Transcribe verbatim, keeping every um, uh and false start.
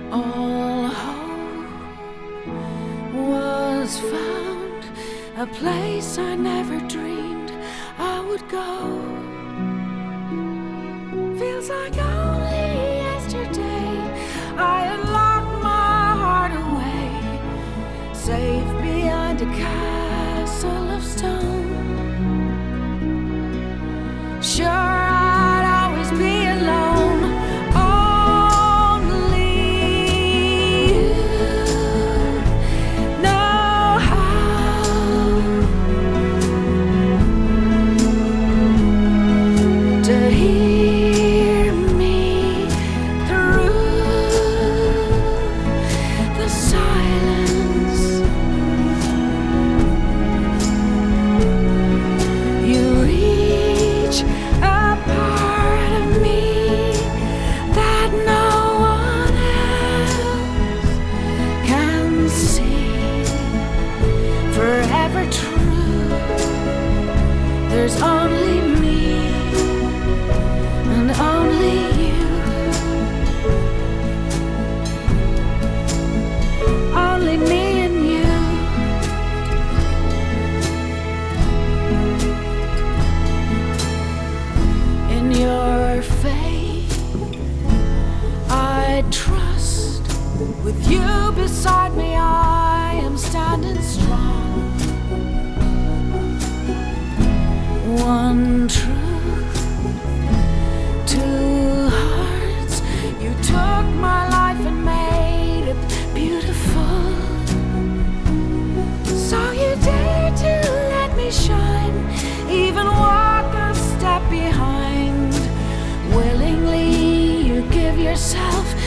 All hope was found, a place I never dreamed I would go. Feels like only yesterday I had locked my heart away, safe behind a castle of stone. Sure, I'd always be alone. Only you know how to hear me through the silence. You reach a part of me that no one else can see. Forever true, there's only me and only you. Only me and you. In your faith I trust. With you beside me I am standing strong. One truth, two hearts. You took my life and made it beautiful. So you dare to let me shine, even walk a step behind. Willingly you give yourself